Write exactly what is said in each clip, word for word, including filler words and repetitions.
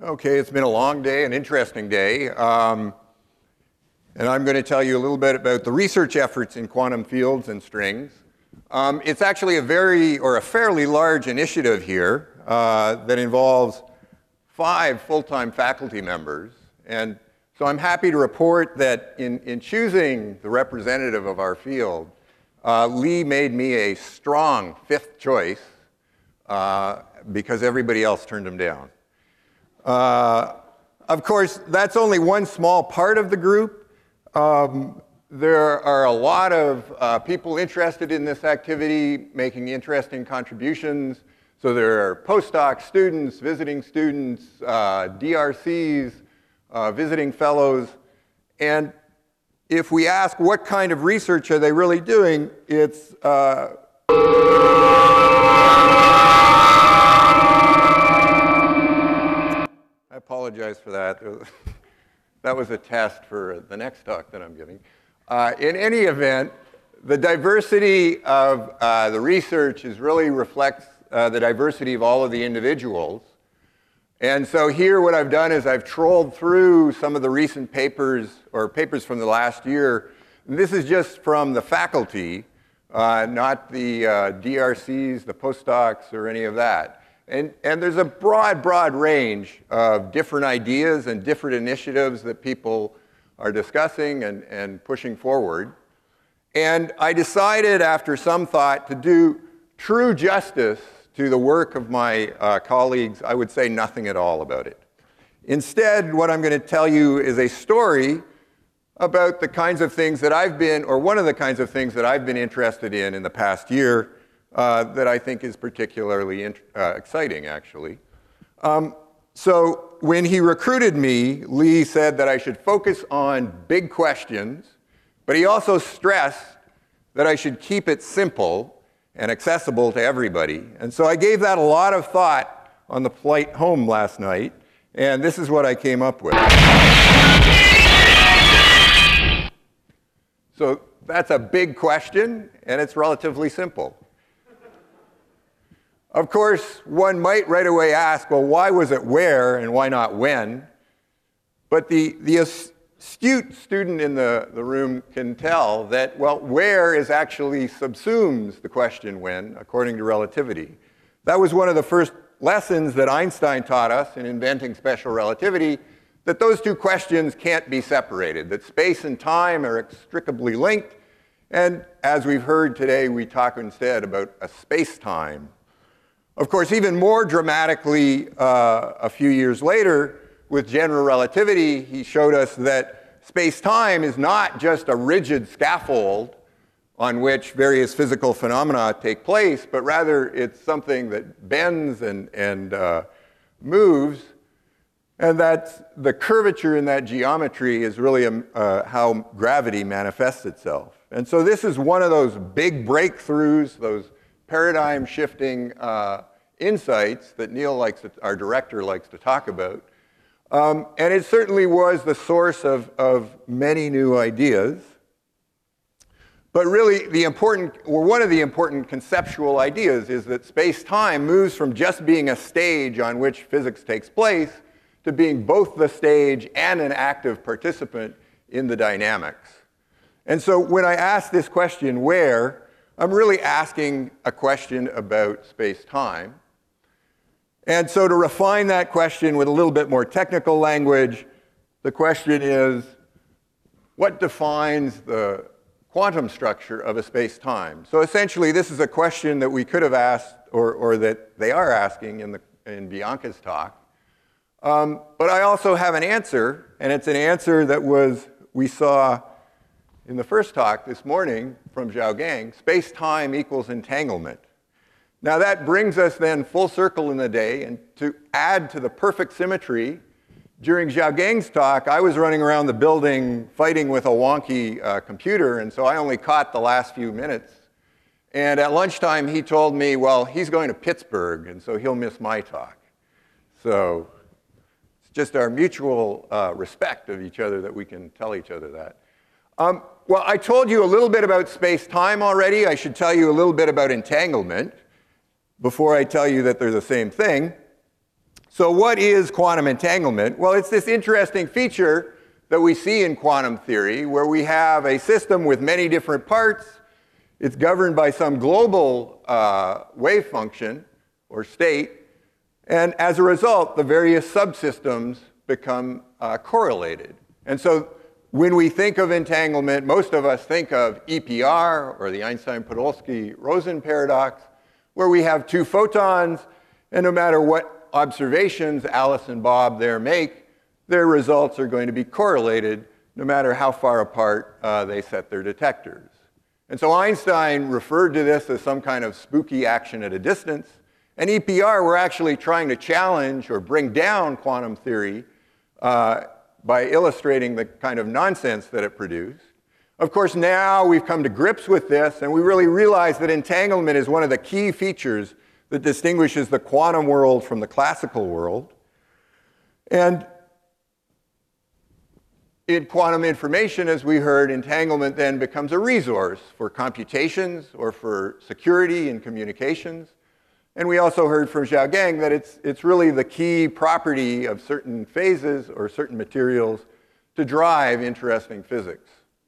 Okay, it's been a long day, an interesting day, um, and I'm going to tell you a little bit about the research efforts in quantum fields and strings. Um, it's actually a very, or a fairly large initiative here uh, that involves five full-time faculty members, and so I'm happy to report that in, in choosing the representative of our field, uh, Lee made me a strong fifth choice uh, because everybody else turned him down. Uh, of course, that's only one small part of the group. Um, there are a lot of uh, people interested in this activity, making interesting contributions. So there are postdoc students, visiting students, uh, D R Cs, uh, visiting fellows. And if we ask what kind of research are they really doing, it's uh, I apologize for that. That was a test for the next talk that I'm giving. Uh, in any event, the diversity of uh, the research is really reflects uh, the diversity of all of the individuals. And so here what I've done is I've trolled through some of the recent papers, or papers from the last year. And this is just from the faculty, uh, not the uh, D R Cs, the postdocs, or any of that. And, and there's a broad, broad range of different ideas and different initiatives that people are discussing and, and pushing forward. And I decided after some thought to do true justice to the work of my uh, colleagues. I would say nothing at all about it. Instead, what I'm going to tell you is a story about the kinds of things that I've been, or one of the kinds of things that I've been interested in in the past year, Uh, that I think is particularly int uh, exciting, actually. Um, so when he recruited me, Lee said that I should focus on big questions, but he also stressed that I should keep it simple and accessible to everybody. And so I gave that a lot of thought on the flight home last night, and this is what I came up with. So that's a big question, and it's relatively simple. Of course, one might right away ask, well, why was it where and why not when? But the, the astute student in the, the room can tell that, well, where is actually subsumes the question when, according to relativity. That was one of the first lessons that Einstein taught us in inventing special relativity, that those two questions can't be separated, that space and time are inextricably linked. And as we've heard today, we talk instead about a space-time. Of course, even more dramatically, uh, a few years later, with general relativity, he showed us that space-time is not just a rigid scaffold on which various physical phenomena take place, but rather it's something that bends and, and uh, moves, and that the curvature in that geometry is really um, uh, how gravity manifests itself. And so this is one of those big breakthroughs, those paradigm-shifting uh, insights that Neil likes to, our director likes to talk about. Um, and it certainly was the source of, of many new ideas. But really, the important, or one of the important conceptual ideas is that space-time moves from just being a stage on which physics takes place to being both the stage and an active participant in the dynamics. And so when I ask this question, where, I'm really asking a question about space-time. And so to refine that question with a little bit more technical language, the question is, what defines the quantum structure of a space-time? So essentially, this is a question that we could have asked, or, or that they are asking in, the, in Bianca's talk. Um, but I also have an answer, and it's an answer that was, we saw in the first talk this morning from Xiaogang, space-time equals entanglement. Now that brings us then full circle in the day, and to add to the perfect symmetry, during Xiaogang's talk, I was running around the building fighting with a wonky uh, computer, and so I only caught the last few minutes. And at lunchtime, he told me, well, he's going to Pittsburgh, and so he'll miss my talk. So it's just our mutual uh, respect of each other that we can tell each other that. Um, well, I told you a little bit about space-time already. I should tell you a little bit about entanglement before I tell you that they're the same thing. So what is quantum entanglement? Well, it's this interesting feature that we see in quantum theory where we have a system with many different parts. It's governed by some global uh, wave function or state. And as a result, the various subsystems become uh, correlated. And so when we think of entanglement, most of us think of E P R, or the Einstein-Podolsky-Rosen paradox, where we have two photons, and no matter what observations Alice and Bob there make, their results are going to be correlated no matter how far apart uh, they set their detectors. And so Einstein referred to this as some kind of spooky action at a distance. And E P R, we're actually trying to challenge or bring down quantum theory uh, by illustrating the kind of nonsense that it produced. Of course, now we've come to grips with this, and we really realize that entanglement is one of the key features that distinguishes the quantum world from the classical world. And in quantum information, as we heard, entanglement then becomes a resource for computations or for security in communications. And we also heard from Xiaogang that it's, it's really the key property of certain phases or certain materials to drive interesting physics.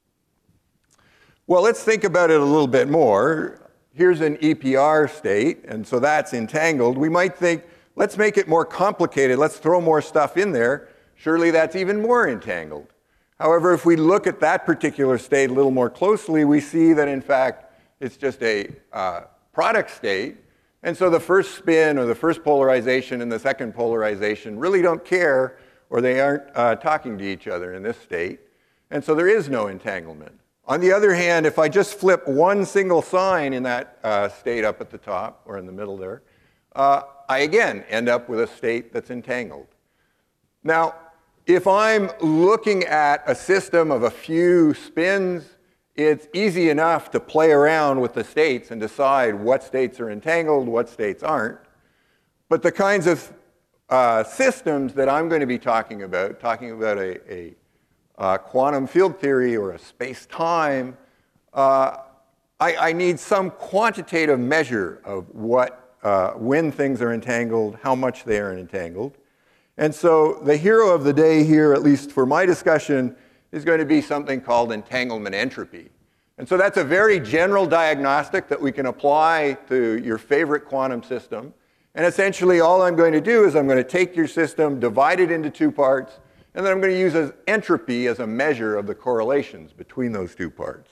Well, let's think about it a little bit more. Here's an E P R state, and so that's entangled. We might think, let's make it more complicated. Let's throw more stuff in there. Surely that's even more entangled. However, if we look at that particular state a little more closely, we see that, in fact, it's just a uh, product state. And so the first spin or the first polarization and the second polarization really don't care, or they aren't uh, talking to each other in this state. And so there is no entanglement. On the other hand, if I just flip one single sign in that uh, state up at the top, or in the middle there, uh, I again end up with a state that's entangled. Now, if I'm looking at a system of a few spins, it's easy enough to play around with the states and decide what states are entangled, what states aren't. But the kinds of uh, systems that I'm going to be talking about, talking about a, a uh, quantum field theory or a space-time, uh, I, I need some quantitative measure of what, uh, when things are entangled, how much they are entangled. And so the hero of the day here, at least for my discussion, is going to be something called entanglement entropy. And so that's a very general diagnostic that we can apply to your favorite quantum system. And essentially all I'm going to do is I'm going to take your system, divide it into two parts, and then I'm going to use as entropy as a measure of the correlations between those two parts.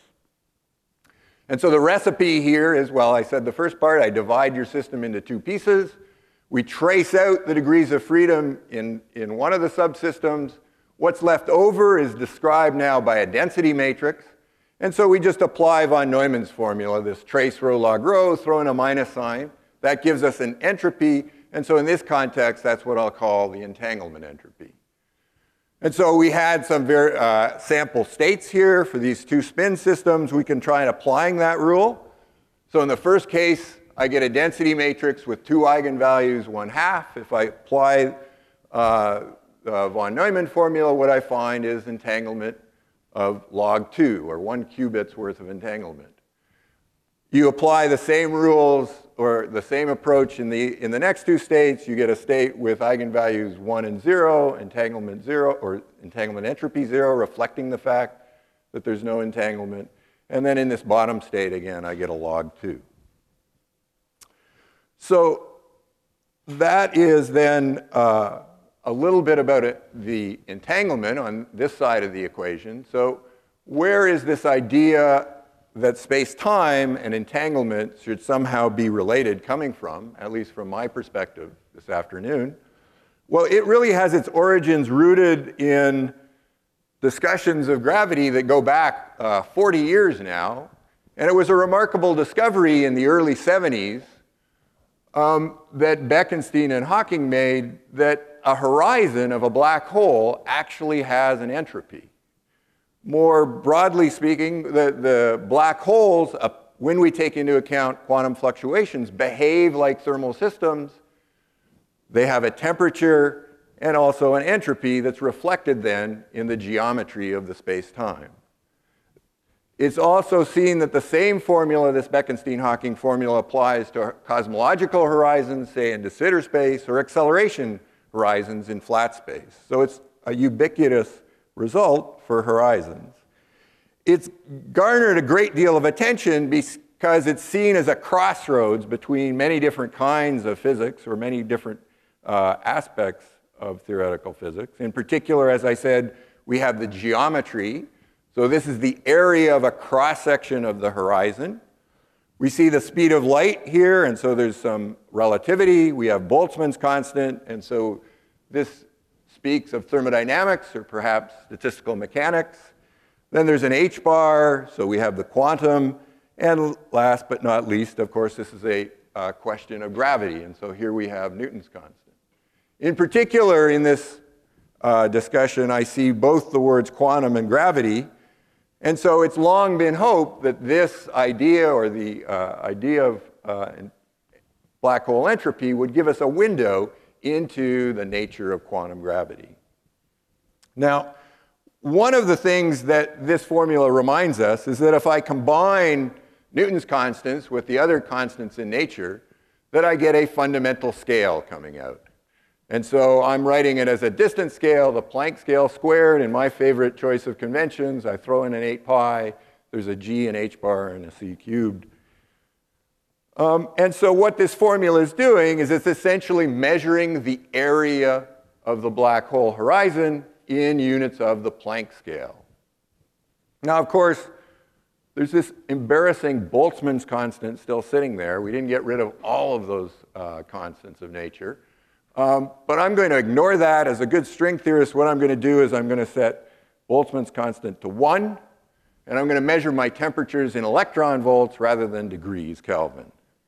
And so the recipe here is, well, I said the first part, I divide your system into two pieces. We trace out the degrees of freedom in, in one of the subsystems. What's left over is described now by a density matrix. And so we just apply von Neumann's formula, this trace rho log rho, throw in a minus sign. That gives us an entropy. And so in this context, that's what I'll call the entanglement entropy. And so we had some very, uh, sample states here for these two spin systems. We can try applying that rule. So in the first case, I get a density matrix with two eigenvalues, one half. If I apply uh, the von Neumann formula, what I find is entanglement of log two, or one qubit's worth of entanglement. You apply the same rules or the same approach in the, in the next two states. You get a state with eigenvalues one and zero, entanglement zero, or entanglement entropy zero, reflecting the fact that there's no entanglement. And then in this bottom state, again, I get a log two. So that is then uh, a little bit about it, the entanglement on this side of the equation. So where is this idea that space-time and entanglement should somehow be related coming from, at least from my perspective this afternoon? Well, it really has its origins rooted in discussions of gravity that go back uh, forty years now. And it was a remarkable discovery in the early seventies Um, that Bekenstein and Hawking made, that a horizon of a black hole actually has an entropy. More broadly speaking, the, the black holes, uh, when we take into account quantum fluctuations, behave like thermal systems. They have a temperature and also an entropy that's reflected then in the geometry of the space-time. It's also seen that the same formula, this Bekenstein-Hawking formula, applies to cosmological horizons, say in de Sitter space, or acceleration horizons in flat space. So it's a ubiquitous result for horizons. It's garnered a great deal of attention because it's seen as a crossroads between many different kinds of physics or many different uh, aspects of theoretical physics. In particular, as I said, we have the geometry. So this is the area of a cross-section of the horizon. We see the speed of light here, and so there's some relativity. We have Boltzmann's constant, and so this speaks of thermodynamics or perhaps statistical mechanics. Then there's an h-bar, so we have the quantum. And last but not least, of course, this is a uh, question of gravity, and so here we have Newton's constant. In particular, in this uh, discussion, I see both the words quantum and gravity. And so it's long been hoped that this idea, or the uh, idea of uh, black hole entropy, would give us a window into the nature of quantum gravity. Now, one of the things that this formula reminds us is that if I combine Newton's constants with the other constants in nature, that I get a fundamental scale coming out. And so I'm writing it as a distance scale, the Planck scale squared. In my favorite choice of conventions, I throw in an eight pi. There's a g, an h bar, and a c cubed. Um, and so what this formula is doing is it's essentially measuring the area of the black hole horizon in units of the Planck scale. Now, of course, there's this embarrassing Boltzmann's constant still sitting there. We didn't get rid of all of those uh, constants of nature. Um, but I'm going to ignore that. As a good string theorist, what I'm going to do is I'm going to set Boltzmann's constant to one, and I'm going to measure my temperatures in electron volts rather than degrees Kelvin.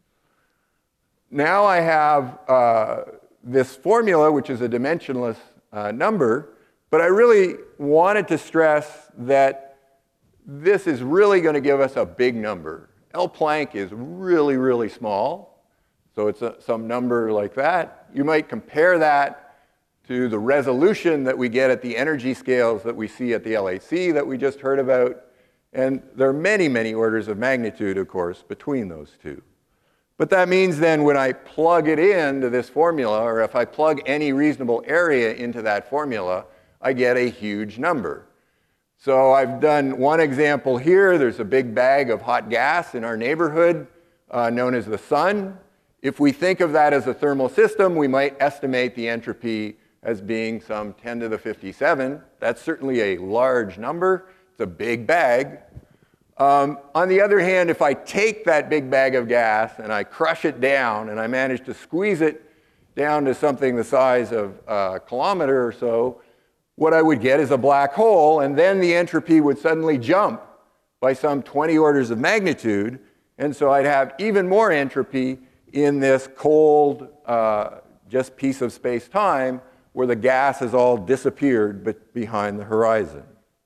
Now I have uh, this formula, which is a dimensionless uh, number, but I really wanted to stress that this is really going to give us a big number. L Planck is really, really small. So it's a, some number like that. You might compare that to the resolution that we get at the energy scales that we see at the L H C that we just heard about. And there are many, many orders of magnitude, of course, between those two. But that means then when I plug it into this formula, or if I plug any reasonable area into that formula, I get a huge number. So I've done one example here. There's a big bag of hot gas in our neighborhood uh, known as the sun. If we think of that as a thermal system, we might estimate the entropy as being some ten to the fifty-seven. That's certainly a large number. It's a big bag. Um, on the other hand, if I take that big bag of gas and I crush it down and I manage to squeeze it down to something the size of a kilometer or so, what I would get is a black hole, and then the entropy would suddenly jump by some twenty orders of magnitude, and so I'd have even more entropy in this cold, uh, just piece of space-time where the gas has all disappeared but behind the horizon.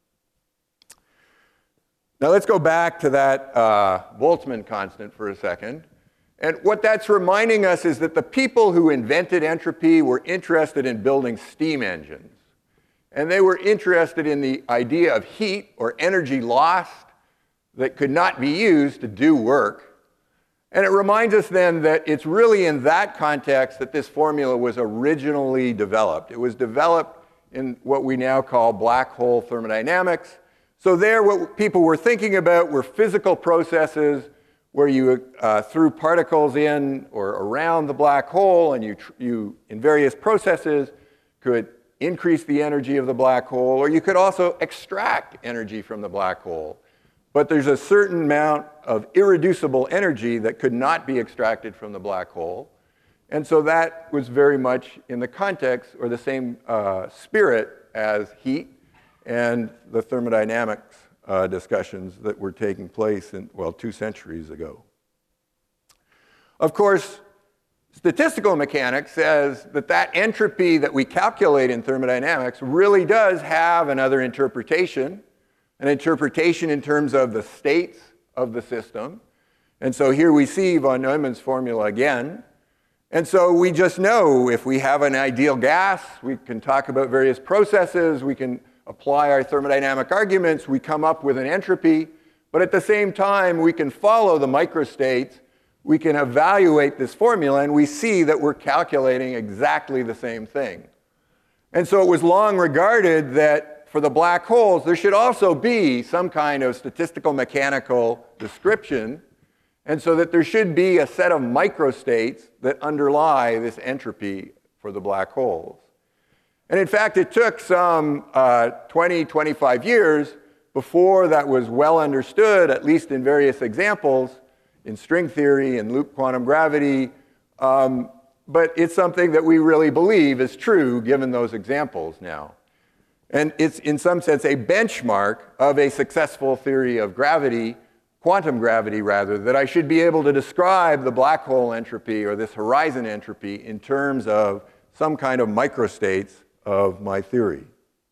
Now let's go back to that uh, Boltzmann constant for a second. And what that's reminding us is that the people who invented entropy were interested in building steam engines. And they were interested in the idea of heat or energy lost that could not be used to do work. And it reminds us then that it's really in that context that this formula was originally developed. It was developed in what we now call black hole thermodynamics. So there, what people were thinking about were physical processes where you uh, threw particles in or around the black hole, and you, you, in various processes, could increase the energy of the black hole, or you could also extract energy from the black hole. But there's a certain amount of irreducible energy that could not be extracted from the black hole. And so that was very much in the context or the same uh, spirit as heat and the thermodynamics uh, discussions that were taking place in, well, two centuries ago. Of course, statistical mechanics says that that entropy that we calculate in thermodynamics really does have another interpretation, an interpretation in terms of the states of the system. And so here we see von Neumann's formula again. And so we just know if we have an ideal gas, we can talk about various processes, we can apply our thermodynamic arguments, we come up with an entropy, but at the same time we can follow the microstates we can evaluate this formula and we see that we're calculating exactly the same thing. And so it was long regarded that for the black holes, there should also be some kind of statistical mechanical description, and so that there should be a set of microstates that underlie this entropy for the black holes. And in fact, it took some uh, twenty, twenty-five years before that was well understood, at least in various examples, in string theory and loop quantum gravity. Um, but it's something that we really believe is true given those examples now. And it's, in some sense, a benchmark of a successful theory of gravity, quantum gravity rather, that I should be able to describe the black hole entropy or this horizon entropy in terms of some kind of microstates of my theory.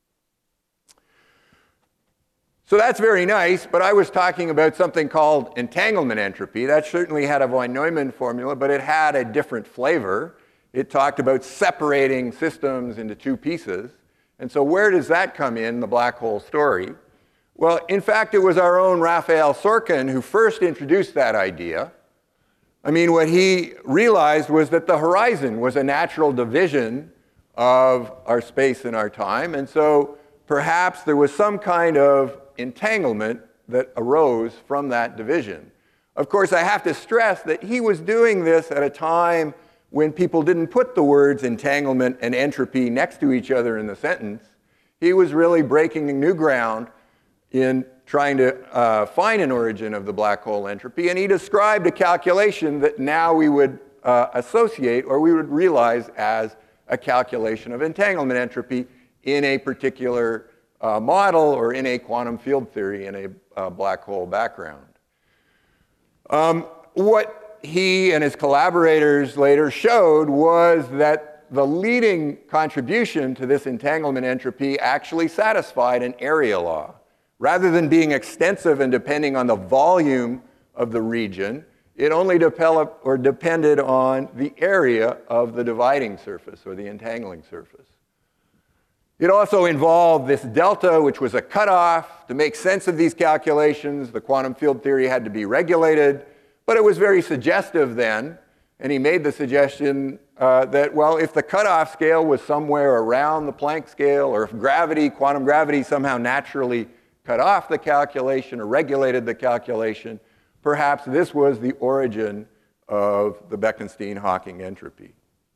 So that's very nice, but I was talking about something called entanglement entropy. That certainly had a von Neumann formula, but it had a different flavor. It talked about separating systems into two pieces. And so where does that come in, the black hole story? Well, in fact, it was our own Raphael Sorkin who first introduced that idea. I mean, what he realized was that the horizon was a natural division of our space and our time, and so perhaps there was some kind of entanglement that arose from that division. Of course, I have to stress that he was doing this at a time when people didn't put the words entanglement and entropy next to each other in the sentence. He was really breaking new ground in trying to uh, find an origin of the black hole entropy, and he described a calculation that now we would uh, associate or we would realize as a calculation of entanglement entropy in a particular uh, model or in a quantum field theory in a uh, black hole background. Um, what he and his collaborators later showed was that the leading contribution to this entanglement entropy actually satisfied an area law. Rather than being extensive and depending on the volume of the region, it only developed or depended on the area of the dividing surface or the entangling surface. It also involved this delta, which was a cutoff. To make sense of these calculations, the quantum field theory had to be regulated, but it was very suggestive then, and he made the suggestion uh, that, well, if the cutoff scale was somewhere around the Planck scale, or if gravity, quantum gravity somehow naturally cut off the calculation or regulated the calculation, perhaps this was the origin of the Bekenstein-Hawking entropy.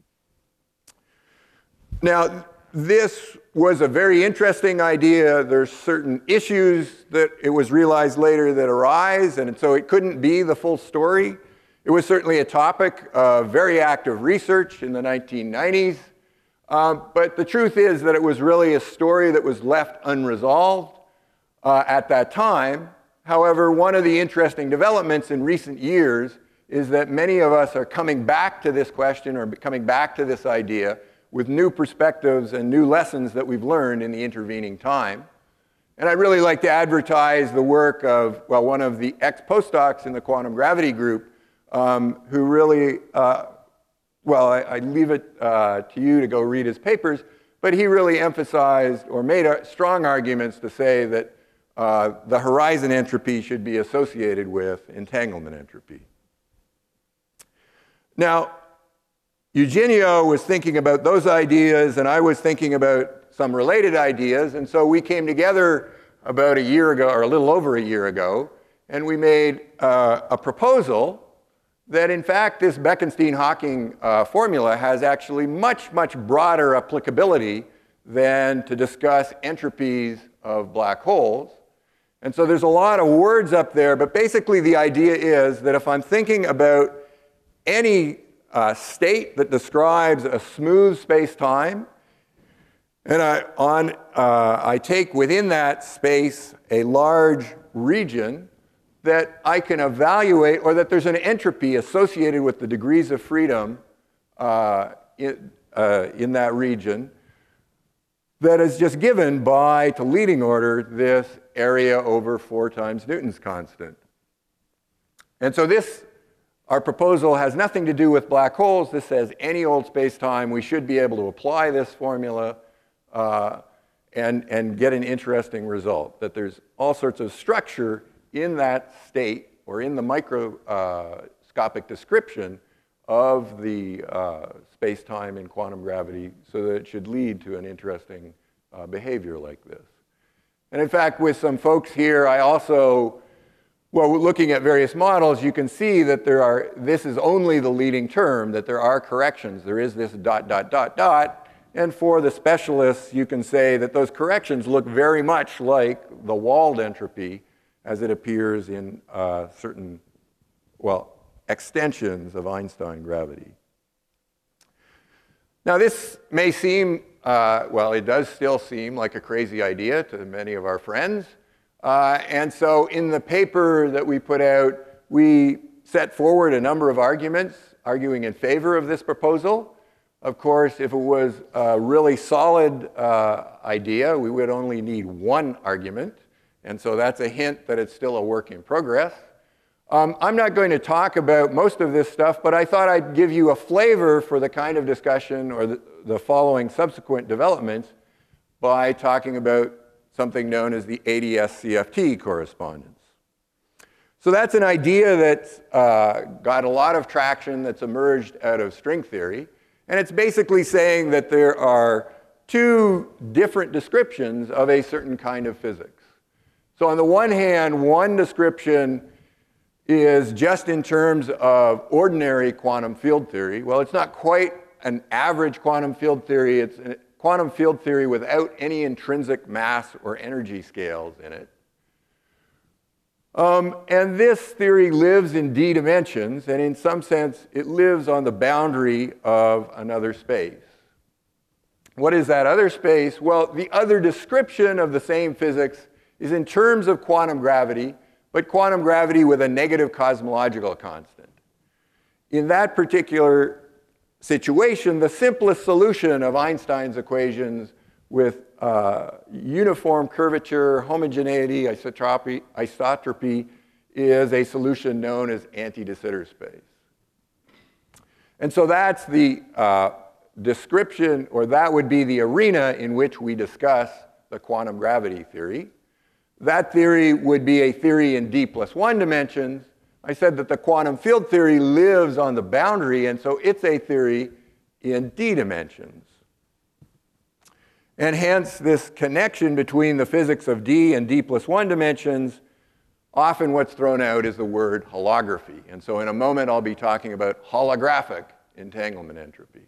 Now, this was a very interesting idea. There's certain issues that it was realized later that arise, and so it couldn't be the full story. It was certainly a topic of very active research in the nineteen nineties, uh, but the truth is that it was really a story that was left unresolved uh, at that time. However, one of the interesting developments in recent years is that many of us are coming back to this question or coming back to this idea with new perspectives and new lessons that we've learned in the intervening time. And I'd really like to advertise the work of, well, one of the ex-postdocs in the quantum gravity group um, who really, uh, well, I, I leave it uh, to you to go read his papers, but he really emphasized or made strong arguments to say that uh, the horizon entropy should be associated with entanglement entropy. Now, Eugenio was thinking about those ideas, and I was thinking about some related ideas, and so we came together about a year ago, or a little over a year ago, and we made uh, a proposal that, in fact, this Bekenstein-Hawking uh, formula has actually much, much broader applicability than to discuss entropies of black holes. And so there's a lot of words up there, but basically the idea is that if I'm thinking about any Uh, state that describes a smooth space-time, and I, on, uh, I take within that space a large region that I can evaluate, or that there's an entropy associated with the degrees of freedom uh, in, uh, in that region that is just given by, to leading order, this area over four times Newton's constant. And so this Our proposal has nothing to do with black holes. This says any old space-time, we should be able to apply this formula uh, and, and get an interesting result, that there's all sorts of structure in that state or in the micro uh, macroscopic description of the uh, space-time in quantum gravity so that it should lead to an interesting uh, behavior like this. And in fact, with some folks here, I also, well, looking at various models, you can see that there are, this is only the leading term, that there are corrections. There is this dot, dot, dot, dot. And for the specialists, you can say that those corrections look very much like the Wald entropy as it appears in uh, certain, well, extensions of Einstein gravity. Now, this may seem, uh, well, it does still seem like a crazy idea to many of our friends. Uh, and so in the paper that we put out, we set forward a number of arguments arguing in favor of this proposal. Of course, if it was a really solid uh, idea, we would only need one argument. And so that's a hint that it's still a work in progress. Um, I'm not going to talk about most of this stuff, but I thought I'd give you a flavor for the kind of discussion or the, the following subsequent developments by talking about something known as the A D S C F T correspondence. So that's an idea that's uh, got a lot of traction that's emerged out of string theory. And it's basically saying that there are two different descriptions of a certain kind of physics. So on the one hand, one description is just in terms of ordinary quantum field theory. Well, it's not quite an average quantum field theory. It's a quantum field theory without any intrinsic mass or energy scales in it. Um, and this theory lives in d dimensions, and in some sense, it lives on the boundary of another space. What is that other space? Well, the other description of the same physics is in terms of quantum gravity, but quantum gravity with a negative cosmological constant. In that particular situation, the simplest solution of Einstein's equations with uh, uniform curvature, homogeneity, isotropy, isotropy is a solution known as anti-de Sitter space. And so that's the uh, description, or that would be the arena in which we discuss the quantum gravity theory. That theory would be a theory in d plus one dimensions. I said that the quantum field theory lives on the boundary, and so it's a theory in d dimensions. And hence, this connection between the physics of d and d plus one dimensions, often what's thrown out is the word holography. And so in a moment, I'll be talking about holographic entanglement entropy.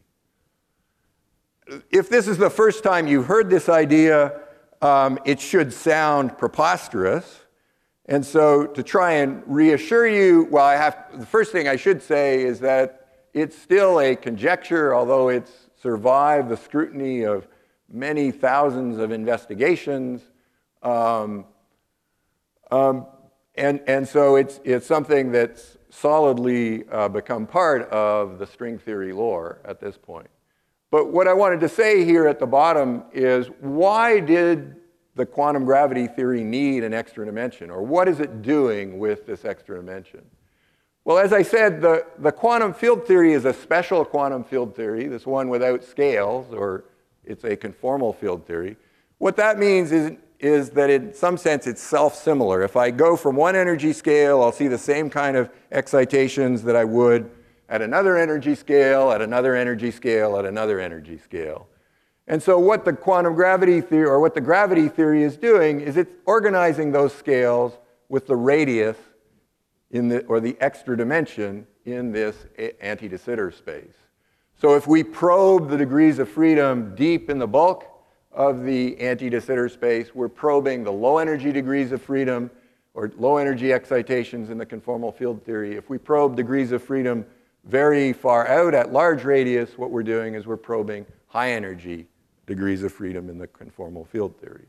If this is the first time you've heard this idea, um, it should sound preposterous. And so to try and reassure you, well, I have, the first thing I should say is that it's still a conjecture, although it's survived the scrutiny of many thousands of investigations. Um, um, and, and so it's, it's something that's solidly uh, become part of the string theory lore at this point. But what I wanted to say here at the bottom is, why did the quantum gravity theory need an extra dimension? Or what is it doing with this extra dimension? Well, as I said, the, the quantum field theory is a special quantum field theory, this one without scales, or it's a conformal field theory. What that means is, is that in some sense it's self-similar. If I go from one energy scale, I'll see the same kind of excitations that I would at another energy scale, at another energy scale, at another energy scale. And so what the quantum gravity theory, or what the gravity theory is doing, is it's organizing those scales with the radius in the, or the extra dimension in this anti-de Sitter space. So if we probe the degrees of freedom deep in the bulk of the anti-de Sitter space, we're probing the low energy degrees of freedom, or low energy excitations in the conformal field theory. If we probe degrees of freedom very far out at large radius, what we're doing is we're probing high energy degrees of freedom in the conformal field theory.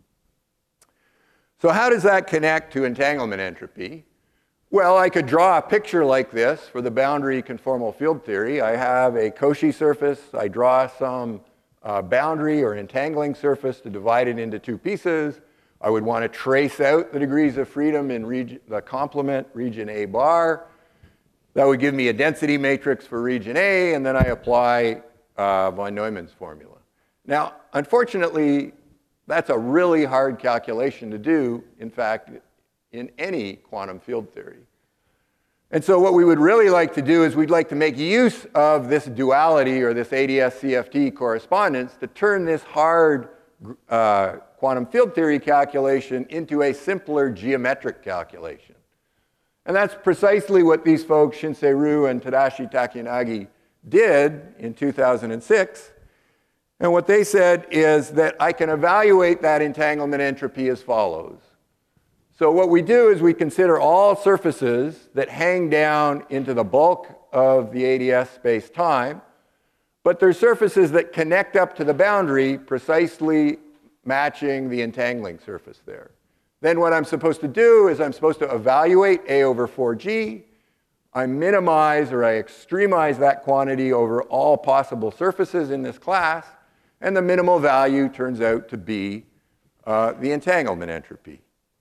So how does that connect to entanglement entropy? Well, I could draw a picture like this for the boundary conformal field theory. I have a Cauchy surface. I draw some uh, boundary or entangling surface to divide it into two pieces. I would want to trace out the degrees of freedom in region, the complement, region A bar. That would give me a density matrix for region A, and then I apply uh, von Neumann's formula. Now, unfortunately, that's a really hard calculation to do, in fact, in any quantum field theory. And so what we would really like to do is we'd like to make use of this duality or this A D S C F T correspondence to turn this hard uh, quantum field theory calculation into a simpler geometric calculation. And that's precisely what these folks, Shinsei Ryu and Tadashi Takeyanagi, did in two thousand six. And what they said is that I can evaluate that entanglement entropy as follows. So what we do is we consider all surfaces that hang down into the bulk of the A D S space-time, but they're surfaces that connect up to the boundary precisely matching the entangling surface there. Then what I'm supposed to do is I'm supposed to evaluate A over four G. I minimize or I extremize that quantity over all possible surfaces in this class, and the minimal value turns out to be uh, the entanglement entropy.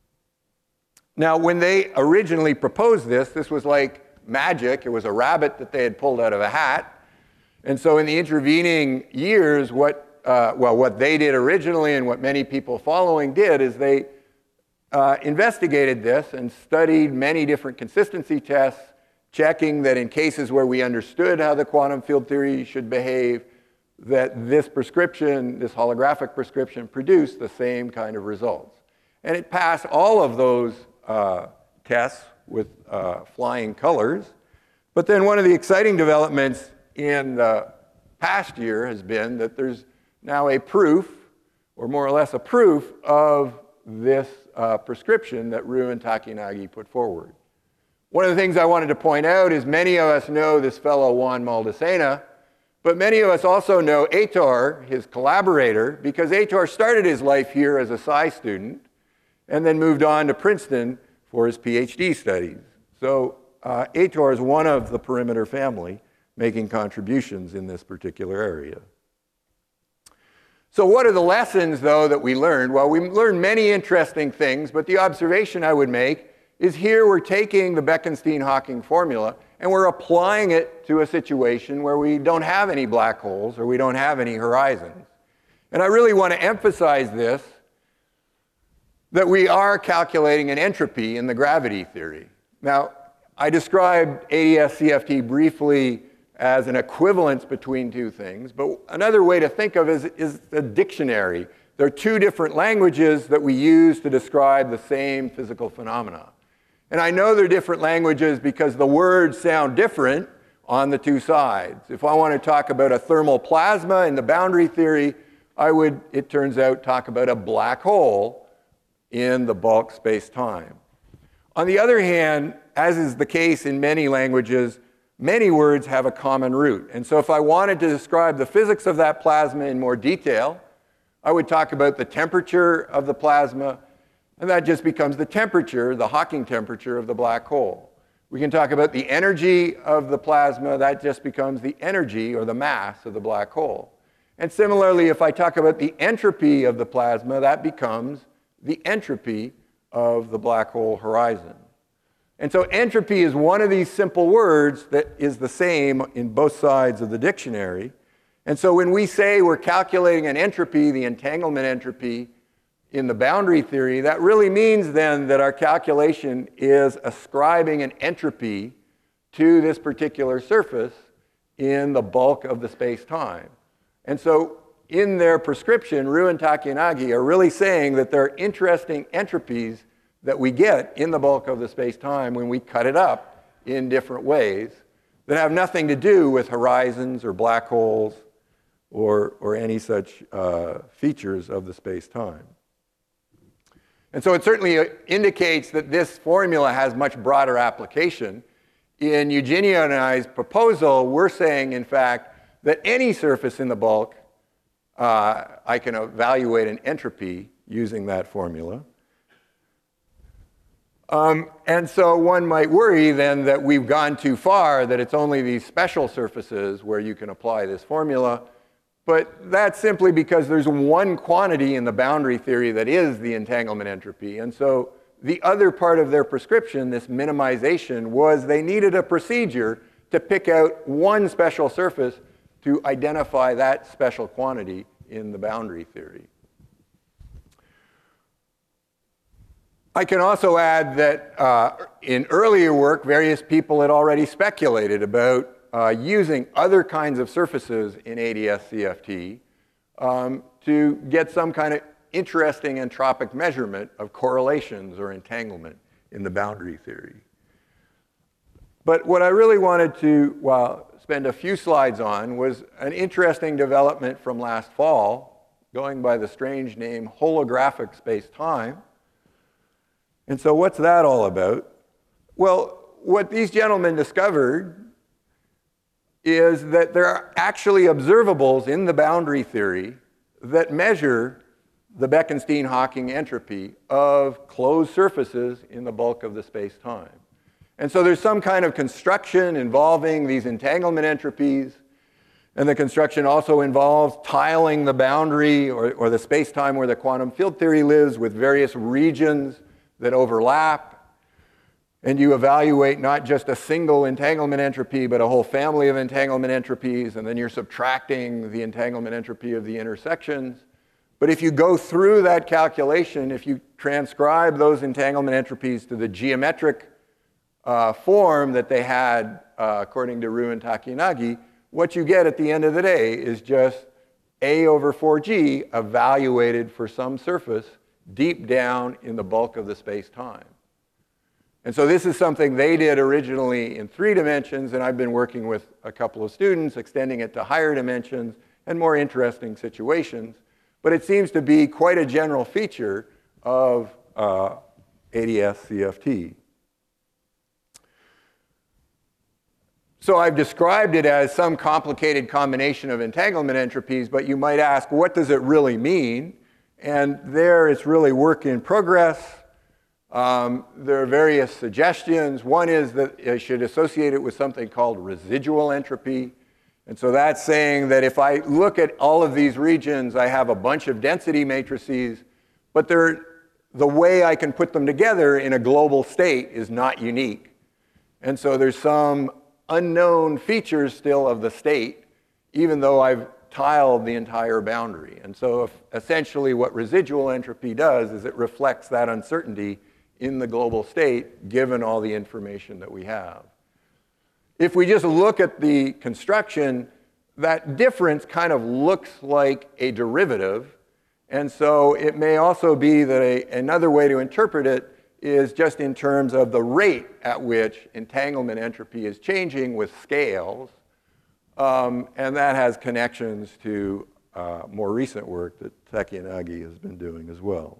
Now, when they originally proposed this, this was like magic. It was a rabbit that they had pulled out of a hat. And so in the intervening years, what, uh, well, what they did originally and what many people following did is they uh, investigated this and studied many different consistency tests, checking that in cases where we understood how the quantum field theory should behave, that this prescription, this holographic prescription, produced the same kind of results. And it passed all of those Uh, tests with uh, flying colors. But then one of the exciting developments in the past year has been that there's now a proof, or more or less a proof, of this uh, prescription that Ryu and Takeyanagi put forward. One of the things I wanted to point out is many of us know this fellow Juan Maldacena, but many of us also know Aitor, his collaborator, because Aitor started his life here as a Sci student and then moved on to Princeton for his PhD studies. So uh, Aitor is one of the Perimeter family making contributions in this particular area. So what are the lessons, though, that we learned? Well, we learned many interesting things, but the observation I would make is here we're taking the Bekenstein-Hawking formula and we're applying it to a situation where we don't have any black holes or we don't have any horizons. And I really want to emphasize this, that we are calculating an entropy in the gravity theory. Now, I described A D S C F T briefly as an equivalence between two things, but another way to think of it is, is a dictionary. There are two different languages that we use to describe the same physical phenomena. And I know they're different languages because the words sound different on the two sides. If I want to talk about a thermal plasma in the boundary theory, I would, it turns out, talk about a black hole in the bulk space-time. On the other hand, as is the case in many languages, many words have a common root. And so if I wanted to describe the physics of that plasma in more detail, I would talk about the temperature of the plasma, and that just becomes the temperature, the Hawking temperature of the black hole. We can talk about the energy of the plasma, that just becomes the energy or the mass of the black hole. And similarly, if I talk about the entropy of the plasma, that becomes the entropy of the black hole horizon. And so entropy is one of these simple words that is the same in both sides of the dictionary. And so when we say we're calculating an entropy, the entanglement entropy, in the boundary theory, that really means then that our calculation is ascribing an entropy to this particular surface in the bulk of the space-time. And so in their prescription, Ryu and Takeyanagi are really saying that there are interesting entropies that we get in the bulk of the space-time when we cut it up in different ways that have nothing to do with horizons or black holes or, or any such uh, features of the space-time. And so it certainly indicates that this formula has much broader application. In Eugenio and I's proposal, we're saying, in fact, that any surface in the bulk Uh, I can evaluate an entropy using that formula. Um, and so one might worry then that we've gone too far, that it's only these special surfaces where you can apply this formula. But that's simply because there's one quantity in the boundary theory that is the entanglement entropy. And so the other part of their prescription, this minimization, was they needed a procedure to pick out one special surface to identify that special quantity in the boundary theory. I can also add that uh, in earlier work, various people had already speculated about uh, using other kinds of surfaces in A D S C F T um, to get some kind of interesting entropic measurement of correlations or entanglement in the boundary theory. But what I really wanted to well, spend a few slides on was an interesting development from last fall, going by the strange name holographic space-time. And so what's that all about? Well, what these gentlemen discovered is that there are actually observables in the boundary theory that measure the Bekenstein-Hawking entropy of closed surfaces in the bulk of the space-time. And so there's some kind of construction involving these entanglement entropies, and the construction also involves tiling the boundary or, or the space-time where the quantum field theory lives with various regions that overlap. And you evaluate not just a single entanglement entropy, but a whole family of entanglement entropies, and then you're subtracting the entanglement entropy of the intersections. But if you go through that calculation, if you transcribe those entanglement entropies to the geometric uh, form that they had uh, according to Ryu and Takeyanagi, what you get at the end of the day is just A over four G evaluated for some surface deep down in the bulk of the space-time. And so this is something they did originally in three dimensions, and I've been working with a couple of students, extending it to higher dimensions and more interesting situations. But it seems to be quite a general feature of uh, A D S C F T. So I've described it as some complicated combination of entanglement entropies, but you might ask, what does it really mean? And there it's really work in progress. Um, there are various suggestions. One is that I should associate it with something called residual entropy. And so that's saying that if I look at all of these regions, I have a bunch of density matrices, but they're, the way I can put them together in a global state is not unique. And so there's some unknown features still of the state, even though I've tiled the entire boundary. And so if, essentially what residual entropy does is it reflects that uncertainty in the global state, given all the information that we have. If we just look at the construction, that difference kind of looks like a derivative. And so it may also be that a, another way to interpret it is just in terms of the rate at which entanglement entropy is changing with scales. Um, and that has connections to uh, more recent work that Takeyanagi has been doing as well.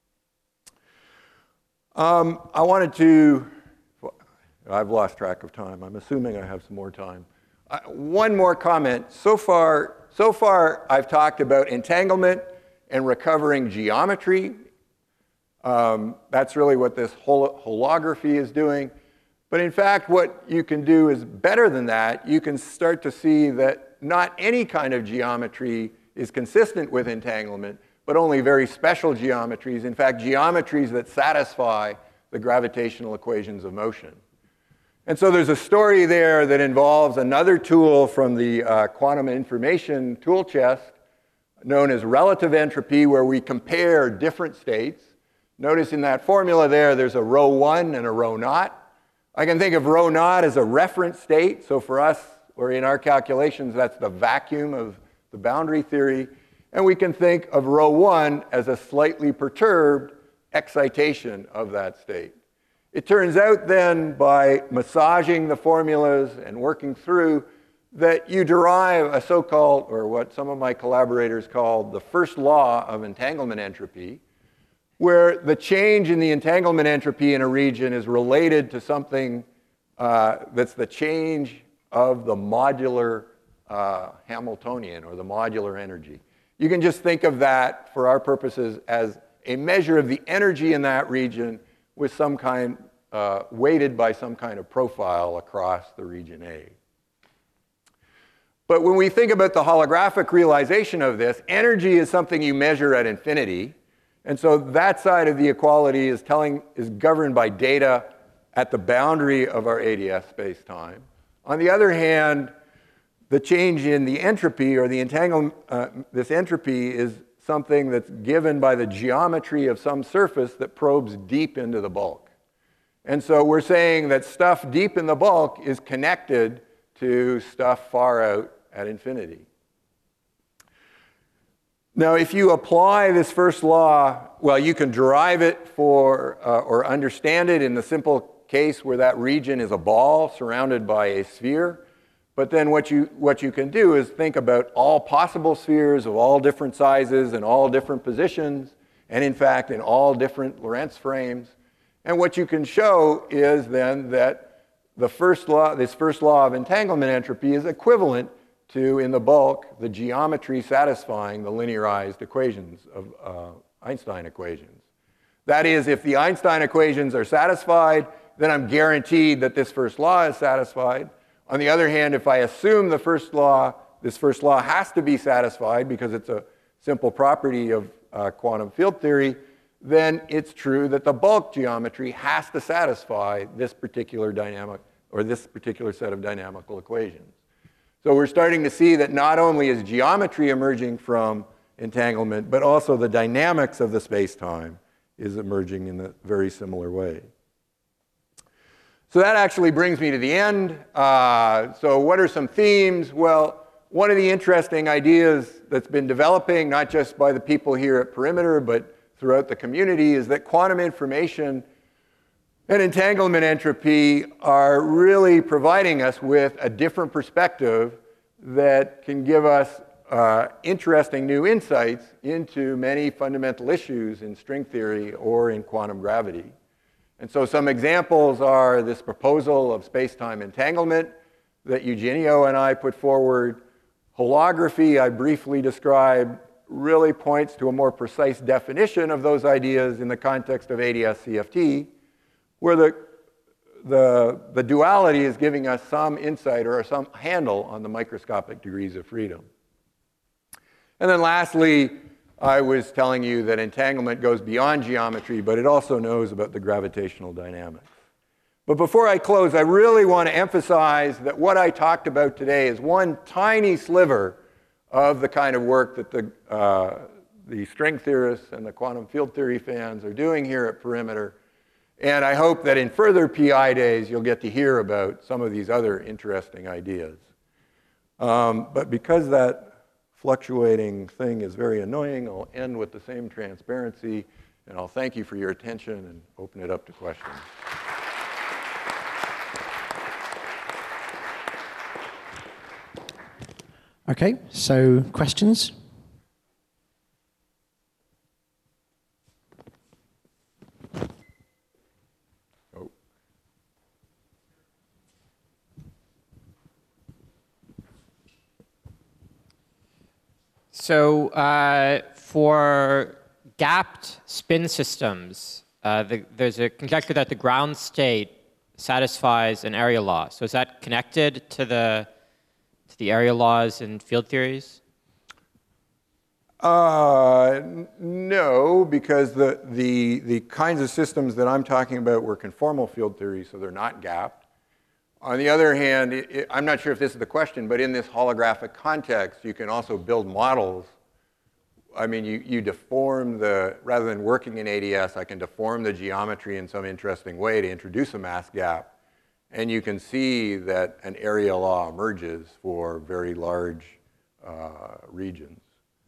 Um, I wanted to, I've lost track of time. I'm assuming I have some more time. Uh, one more comment. So far, so far, I've talked about entanglement and recovering geometry. Um, that's really what this hol holography is doing. But in fact, what you can do is better than that. You can start to see that not any kind of geometry is consistent with entanglement, but only very special geometries. In fact, geometries that satisfy the gravitational equations of motion. And so there's a story there that involves another tool from the uh, quantum information tool chest known as relative entropy, where we compare different states. Notice in that formula there, there's a rho one and a rho naught. I can think of rho naught as a reference state. So for us, or in our calculations, that's the vacuum of the boundary theory. And we can think of rho one as a slightly perturbed excitation of that state. It turns out then, by massaging the formulas and working through, that you derive a so-called, or what some of my collaborators called, the first law of entanglement entropy, where the change in the entanglement entropy in a region is related to something uh, that's the change of the modular uh, Hamiltonian, or the modular energy. You can just think of that, for our purposes, as a measure of the energy in that region with some kind, uh, weighted by some kind of profile across the region A. But when we think about the holographic realization of this, energy is something you measure at infinity. And so that side of the equality is, telling, is governed by data at the boundary of our A D S space-time. On the other hand, the change in the entropy, or the entanglement, uh, this entropy is something that's given by the geometry of some surface that probes deep into the bulk. And so we're saying that stuff deep in the bulk is connected to stuff far out at infinity. Now, if you apply this first law, well, you can derive it for, uh, or understand it in the simple case where that region is a ball surrounded by a sphere. But then what you, what you can do is think about all possible spheres of all different sizes and all different positions, and in fact, in all different Lorentz frames. And what you can show is then that the first law, this first law of entanglement entropy is equivalent to, in the bulk, the geometry satisfying the linearized equations of uh, Einstein equations. That is, if the Einstein equations are satisfied, then I'm guaranteed that this first law is satisfied. On the other hand, if I assume the first law, this first law has to be satisfied because it's a simple property of uh, quantum field theory, then it's true that the bulk geometry has to satisfy this particular dynamic, or this particular set of dynamical equations. So we're starting to see that not only is geometry emerging from entanglement, but also the dynamics of the space-time is emerging in a very similar way. So that actually brings me to the end. Uh, so what are some themes? Well, one of the interesting ideas that's been developing, not just by the people here at Perimeter, but throughout the community, is that quantum information and entanglement entropy are really providing us with a different perspective that can give us uh, interesting new insights into many fundamental issues in string theory or in quantum gravity. And so some examples are this proposal of space-time entanglement that Eugenio and I put forward. Holography, I briefly described, really points to a more precise definition of those ideas in the context of A D S C F T, where the, the, the duality is giving us some insight or some handle on the microscopic degrees of freedom. And then lastly, I was telling you that entanglement goes beyond geometry, but it also knows about the gravitational dynamics. But before I close, I really want to emphasize that what I talked about today is one tiny sliver of the kind of work that the, uh, the string theorists and the quantum field theory fans are doing here at Perimeter. And I hope that in further P I days, you'll get to hear about some of these other interesting ideas. Um, but because that fluctuating thing is very annoying, I'll end with the same transparency, and I'll thank you for your attention and open it up to questions. Okay, so questions? Oh. So uh, for gapped spin systems, uh, the, there's a conjecture that the ground state satisfies an area law. So is that connected to the to the area laws in field theories? Uh, no, because the, the, the kinds of systems that I'm talking about were conformal field theories, so they're not gapped. On the other hand, it, it, I'm not sure if this is the question, but in this holographic context, you can also build models. I mean, you, you deform the, rather than working in A D S, I can deform the geometry in some interesting way to introduce a mass gap. And you can see that an area law emerges for very large uh, regions.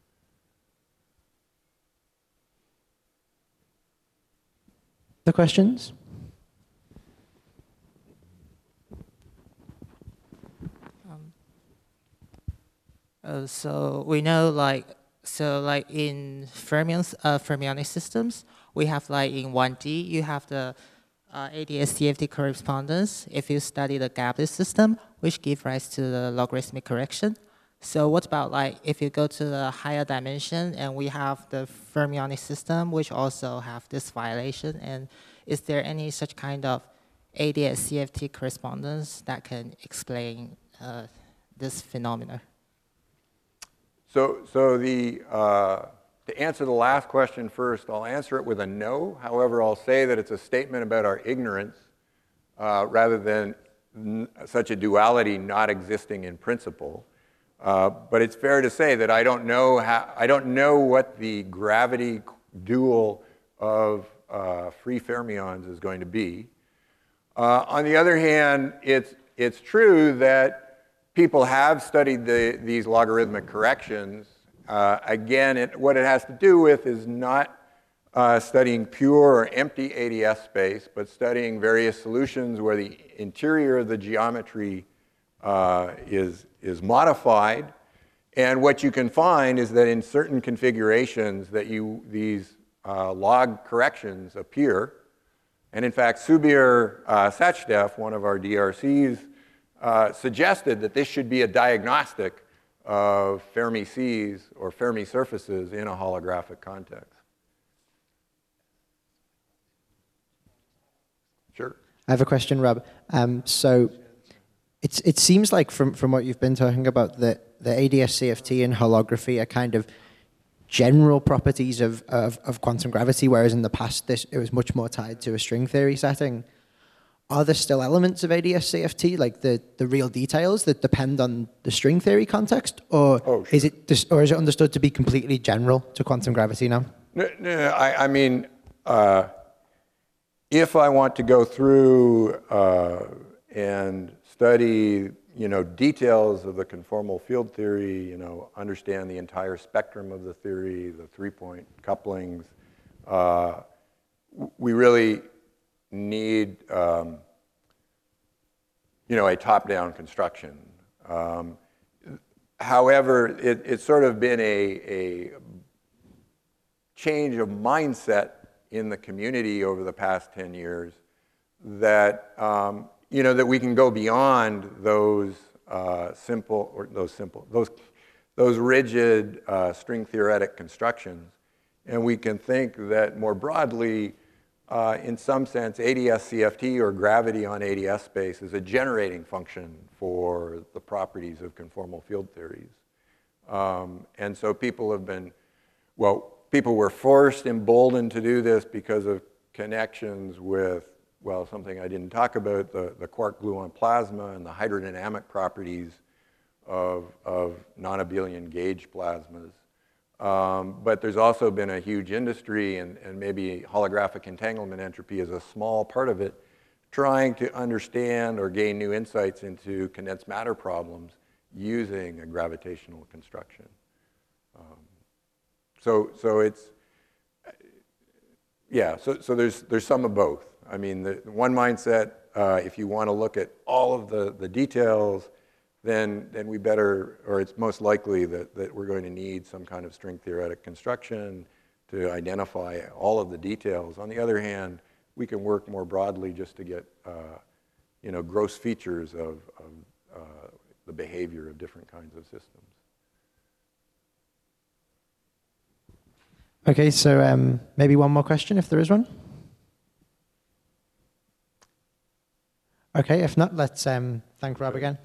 The questions? Um, uh, so we know, like, so like in fermions, uh, fermionic systems, we have like in one D, you have the Uh, A D S C F T correspondence if you study the gapless system, which gives rise to the logarithmic correction. So what about like if you go to the higher dimension and we have the fermionic system, which also have this violation, and is there any such kind of A D S C F T correspondence that can explain uh, this phenomena? So, so the, uh, to answer the last question first, I'll answer it with a no. However, I'll say that it's a statement about our ignorance uh, rather than n such a duality not existing in principle. Uh, but it's fair to say that I don't know how, I don't know what the gravity dual of uh, free fermions is going to be. Uh, on the other hand, it's, it's true that people have studied the, these logarithmic corrections. Uh, again, it, what it has to do with is not uh, studying pure or empty A D S space, but studying various solutions where the interior of the geometry uh, is, is modified. And what you can find is that in certain configurations that you, these uh, log corrections appear. And in fact, Subir uh, Sachdev, one of our D R Cs, uh, suggested that this should be a diagnostic of Fermi seas or Fermi surfaces in a holographic context. Sure. I have a question, Rob. Um, so it's, it seems like from, from what you've been talking about that the A D S C F T and holography are kind of general properties of, of, of quantum gravity, whereas in the past this, it was much more tied to a string theory setting. Are there still elements of A D S C F T, like the, the real details that depend on the string theory context, or, oh, sure. is it dis, or is it understood to be completely general to quantum gravity now? No, no, I, I mean, uh, if I want to go through uh, and study, you know, details of the conformal field theory, you know, understand the entire spectrum of the theory, the three-point couplings, uh, we really need, um, you know, a top-down construction. Um, however, it, it's sort of been a, a change of mindset in the community over the past ten years that, um, you know, that we can go beyond those uh, simple, or those simple, those, those rigid uh, string theoretic constructions. And we can think that more broadly, uh, in some sense, A D S C F T or gravity on A D S space is a generating function for the properties of conformal field theories. Um, and so people have been, well, people were forced, emboldened to do this because of connections with, well, something I didn't talk about, the, the quark-gluon plasma and the hydrodynamic properties of, of non-abelian gauge plasmas. Um, but there's also been a huge industry, and, and maybe holographic entanglement entropy is a small part of it, trying to understand or gain new insights into condensed matter problems using a gravitational construction. Um, so, so it's, yeah, so, so there's, there's some of both. I mean, the one mindset, uh, if you want to look at all of the, the details, then, then we better, or it's most likely that, that we're going to need some kind of string theoretic construction to identify all of the details. On the other hand, we can work more broadly just to get, uh, you know, gross features of, of uh, the behavior of different kinds of systems. Okay, so um, maybe one more question, if there is one. Okay, if not, let's um, thank Rob again.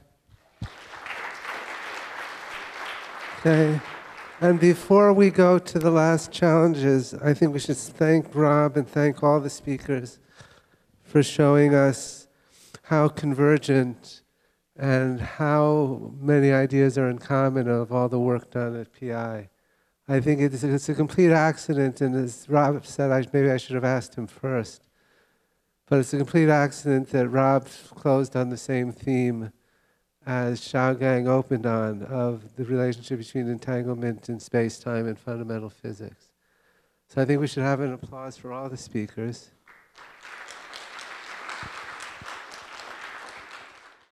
Okay, and before we go to the last challenges, I think we should thank Rob and thank all the speakers for showing us how convergent and how many ideas are in common of all the work done at P I. I think it's, it's a complete accident, and as Rob said, I, maybe I should have asked him first. But it's a complete accident that Rob closed on the same theme as Xiaogang opened on, of the relationship between entanglement in space-time and fundamental physics. So I think we should have an applause for all the speakers.